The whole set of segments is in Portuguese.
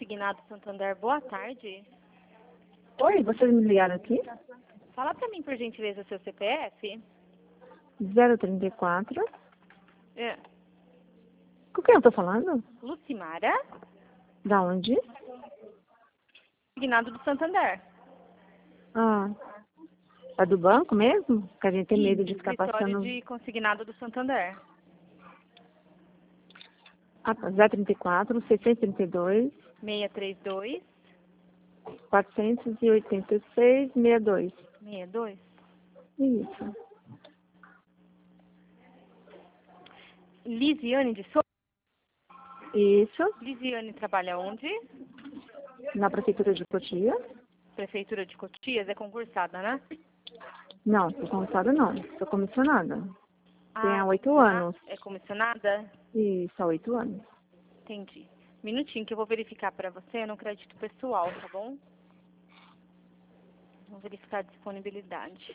Consignado Santander, boa tarde. Oi, vocês me ligaram aqui? Fala pra mim, por gentileza, seu CPF. 034. É. Com quem eu tô falando? Lucimara, Da onde? consignado do Santander. Ah, é do banco mesmo? Que a gente tem medo de ficar Escritório passando... de consignado do Santander. Ah, tá, 034, 632, 632 486, 62. 62. Isso. Lisiane de Souza. Isso. Lisiane trabalha onde? Na prefeitura de Cotia? Prefeitura de Cotias, é concursada, né? Não, sou comissionada não. Sou comissionada. Tem há 8 anos. É comissionada? Isso, há 8 anos. Entendi. Minutinho que eu vou verificar pra você no crédito pessoal, tá bom? Vou verificar a disponibilidade.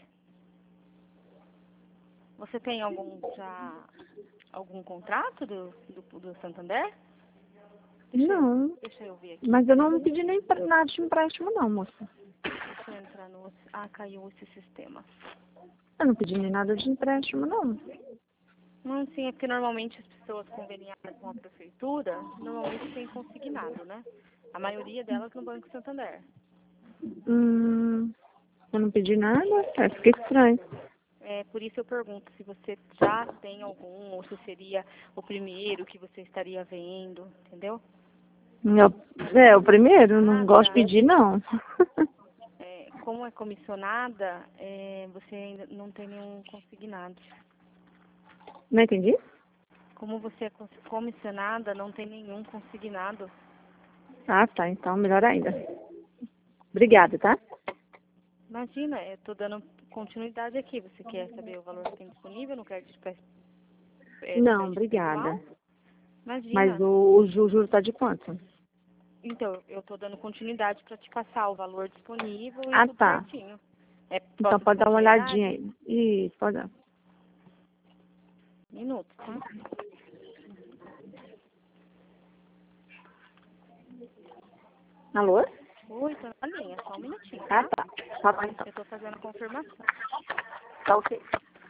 Você tem algum contrato do Santander? Não, Deixa eu ver aqui. mas eu não pedi nem nada de empréstimo não, moça. Deixa eu entrar no... Ah, caiu esse sistema. Eu não pedi nem nada de empréstimo não. Não, sim, é porque normalmente as pessoas conveniadas com a prefeitura, normalmente têm consignado, né? A maioria delas no Banco Santander. Eu não pedi nada, fica estranho. É, por isso eu pergunto se você já tem algum, ou se seria o primeiro que você estaria vendo, entendeu? O primeiro, não gosto de pedir não. É, como é comissionada, você ainda não tem nenhum consignado. Não entendi? Como você é comissionada, não tem nenhum consignado. Ah, tá, então melhor ainda. Obrigada, tá? Imagina, eu estou dando continuidade aqui. Você quer saber o valor que tem disponível no crédito Não, obrigada. pessoal? Imagina. Mas o juro tá de quanto? Então, eu estou dando continuidade para te passar o valor disponível e tudo Tá. certinho. Então pode dar uma olhadinha aí. Isso, pode dar. Minuto, tá? Alô? Oi, tô na linha, só um minutinho. Ah, tá. Tá bom, então. Eu estou fazendo a confirmação. Tá ok.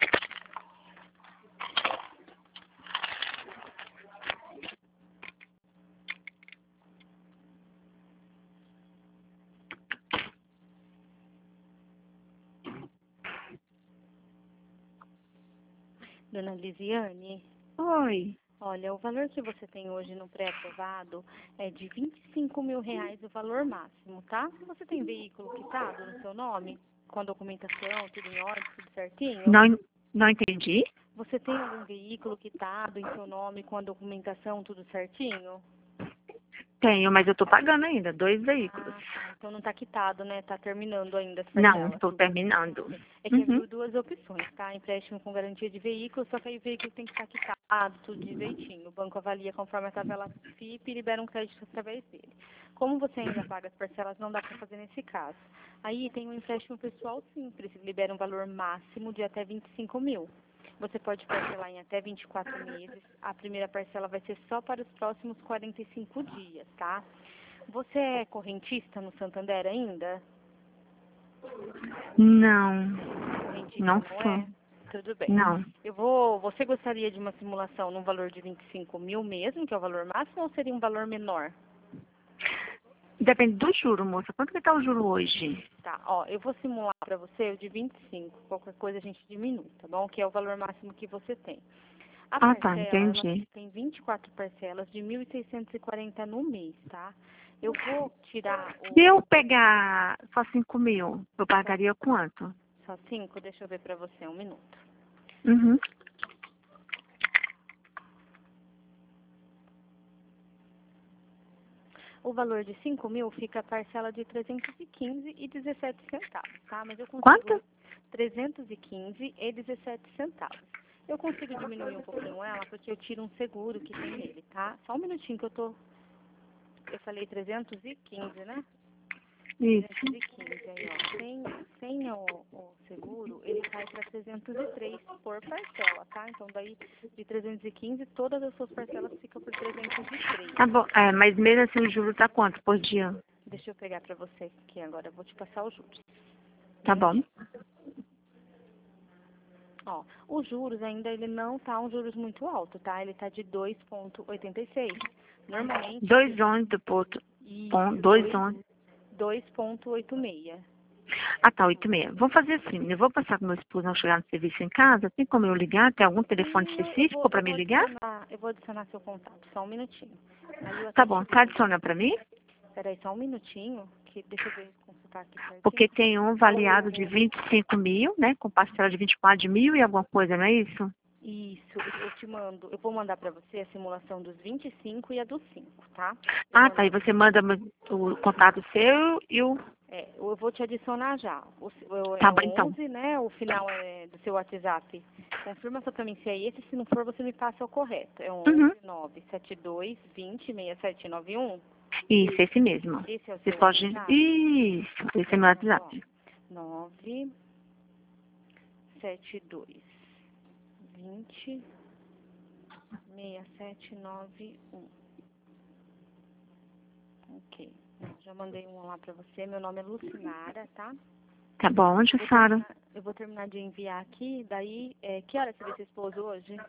Dona Lisiane, Oi. olha, o valor que você tem hoje no pré-aprovado é de R$ 25.000 o valor máximo, tá? Você tem veículo quitado no seu nome? Com a documentação, tudo em ordem, tudo certinho? Não entendi? Você tem algum veículo quitado em seu nome com a documentação, tudo certinho? Tenho, mas eu tô pagando ainda, 2 veículos. Tá. Então não tá quitado, né? Tá terminando ainda as Não, parcelas. estou terminando. É que abriu duas opções, tá? Empréstimo com garantia de veículo, só que aí o veículo tem que estar quitado, tudo direitinho. O banco avalia conforme a tabela FIP e libera um crédito através dele. Como você ainda paga as parcelas, não dá para fazer nesse caso. Aí tem um empréstimo pessoal simples, libera um valor máximo de até 25.000. Você pode parcelar em até 24 meses. A primeira parcela vai ser só para os próximos 45 dias, tá? Você é correntista no Santander ainda? Não, Correntista não não sou. é? Tudo bem. Não. Você gostaria de uma simulação num valor de 25.000 mesmo, que é o valor máximo, ou seria um valor menor? Depende do juro, moça. Quanto que tá o juro hoje? Tá, ó, eu vou simular para você o de 25. Qualquer coisa a gente diminui, tá bom? Que é o valor máximo que você tem. A Tá, parcela, ela entendi. tem 24 parcelas de 1.640 no mês, tá? Eu vou tirar Se eu pegar só 5.000, eu pagaria quanto? só 5, deixa eu ver para você, um minuto. Uhum. O valor de 5.000 fica a parcela de 315,17 centavos, tá? Mas eu consigo Quanto? 315,17 centavos. Eu consigo diminuir um pouquinho ela porque eu tiro um seguro que tem nele, tá? Só um minutinho que eu falei 315, né? Isso. 315 aí, ó. Sem o seguro, ele cai para 303 por parcela, tá? Então, daí, de 315, todas as suas parcelas ficam por 303. Tá bom. É, mas mesmo assim o juro tá quanto por dia? Deixa eu pegar para você aqui agora, eu vou te passar os juros. Tá bom. Ó, os juros ainda, ele não tá um juros muito alto, tá? Ele tá de 2,86. Normalmente... 2,11 ponto. Isso, 2,11. 2,86. Ah, tá, 8,6. Vamos fazer assim. Eu vou passar com meu esposo ao chegar no serviço em casa. Tem como eu ligar? Tem algum telefone específico para me ligar? Eu vou adicionar seu contato, só um minutinho. Aí eu Tá até bom. te Você ligo. adiciona para mim? Peraí, só um minutinho, que deixa eu ver, consultar aqui certinho. Porque tem um avaliado de 25 mil, né? Com parcela de 24 mil e alguma coisa, não é isso? Isso, eu te mando, eu vou mandar pra você a simulação dos 25 e a dos 5, tá? Ah, tá. E você manda o contato seu e o... Eu vou te adicionar já. Tá É bom, então. 11, né? O final é do seu WhatsApp. Confirma só pra mim se é esse, se não for, você me passa o correto. É 11 Uhum. 972 20 6791. Isso, esse mesmo. Esse é o Você seu pode... WhatsApp? Isso, esse é meu WhatsApp. 972 20 6791. Ok. Já mandei um lá pra você. Meu nome é Lucinara, tá? Tá bom, Sara. Eu vou terminar de enviar aqui. Daí, que hora você vê seu esposo hoje?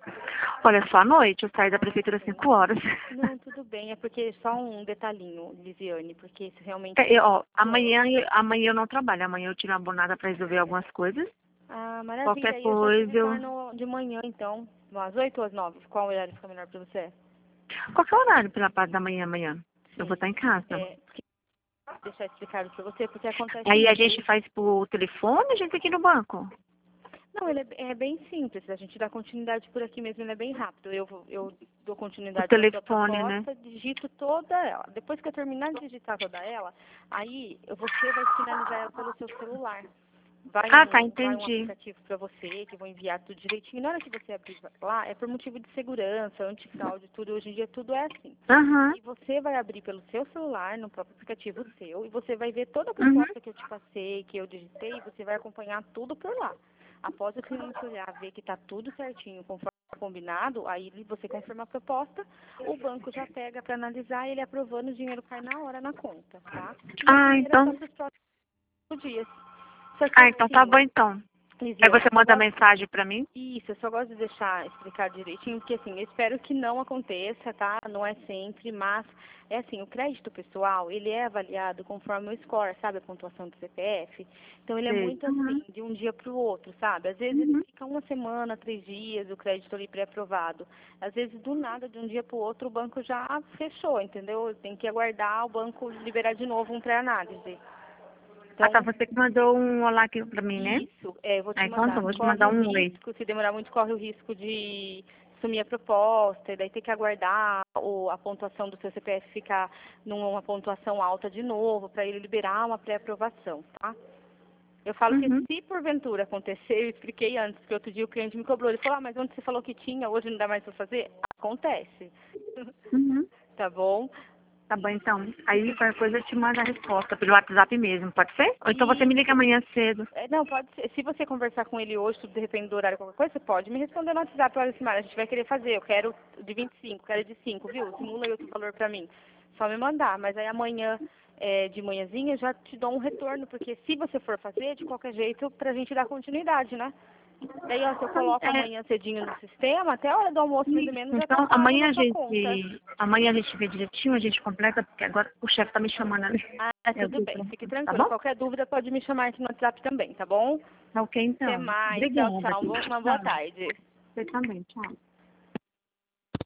Olha, só à noite. Eu saio da prefeitura às 5 horas. Não, tudo bem. É porque só um detalhinho, Lisiane, porque isso realmente... Amanhã eu não trabalho. Amanhã eu tiro uma abonada para resolver algumas coisas. Ah, maravilha. Qualquer E eu já te coisa eu... retorno de manhã, então. Às 8 ou às 9? Qual horário fica melhor pra você? Qualquer horário pela parte da manhã amanhã. Eu Sim. vou estar em casa. Porque, deixar explicado pra você, porque acontece Aí a muito. gente faz por telefone, a gente tem que ir no banco. Não, ele é bem simples. A gente dá continuidade por aqui mesmo, ele é bem rápido. Eu dou continuidade Por na sua telefone, né? proposta, digito toda ela. Depois que eu terminar de digitar toda ela, aí você vai finalizar ela pelo seu celular. Vai Tá, um entendi. aplicativo para você, que vou enviar tudo direitinho. Na hora que você abrir lá, é por motivo de segurança, antifraude, tudo. Hoje em dia tudo é assim. Aham. E você vai abrir pelo seu celular, no próprio aplicativo seu, e você vai ver toda a proposta que eu te passei, que eu digitei, e você vai acompanhar tudo por lá. Após o cliente olhar, ver que está tudo certinho, conforme combinado, aí você confirma a proposta, o banco já pega para analisar, ele aprovando, o dinheiro cai na hora na conta, tá? Então... Só para os próximos dias. Só que então tá bom, então. Aí Lisiane, você manda mensagem pra mim? isso, eu só gosto de explicar direitinho, porque assim, eu espero que não aconteça, tá? Não é sempre, mas é assim, o crédito pessoal, ele é avaliado conforme o score, sabe, a pontuação do CPF. Então ele é muito assim, de um dia para o outro, sabe? Às vezes ele fica uma semana, 3 dias, o crédito ali pré-aprovado. Às vezes, do nada, de um dia para o outro, o banco já fechou, entendeu? Tem que aguardar o banco liberar de novo um pré-análise. Então, tá, você que mandou um olá aqui pra mim, né? Isso, eu vou te Então, mandar. vou te Corre mandar o um oi. risco, se demorar muito, corre o risco de sumir a proposta, e daí ter que aguardar a pontuação do seu CPF ficar numa pontuação alta de novo, para ele liberar uma pré-aprovação, tá? Eu falo que se porventura acontecer, eu expliquei antes, que outro dia o cliente me cobrou, ele falou, mas onde você falou que tinha, hoje não dá mais para fazer? Acontece. Tá bom? Tá bom, então. Aí qualquer coisa eu te mando a resposta pelo WhatsApp mesmo, pode ser? Ou então você me liga amanhã cedo. Não, pode ser. Se você conversar com ele hoje, de repente do horário, qualquer coisa, você pode me responder no WhatsApp. Olha, Simara, a gente vai querer fazer. Eu quero de 25, quero de 5, viu? Simula aí outro valor pra mim. Só me mandar. Mas aí amanhã, de manhãzinha, eu já te dou um retorno. Porque se você for fazer, de qualquer jeito, pra gente dar continuidade, né? Daí, ó, se eu coloco amanhã cedinho no sistema, até a hora do almoço, mais ou menos, já tá Então, pago na sua conta. amanhã a gente vê direitinho, a gente completa, porque agora o chefe tá me chamando ali. Tudo bem. Fique Tá tranquilo. bom? Qualquer dúvida, pode me chamar aqui no WhatsApp também, tá bom? Tá ok, então. Até mais. Obrigada. Tchau, tchau. Uma boa tarde. Você também, tchau.